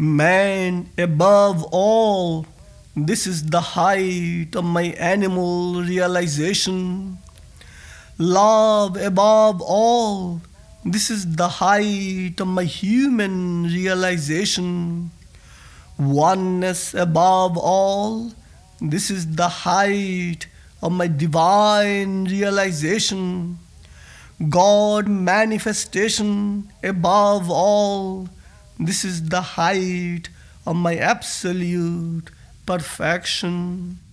Man above all, this is the height of my animal realization. Love above all, this is the height of my human realization. Oneness above all, this is the height of my divine realization. God manifestation above all, this is the height of my absolute perfection.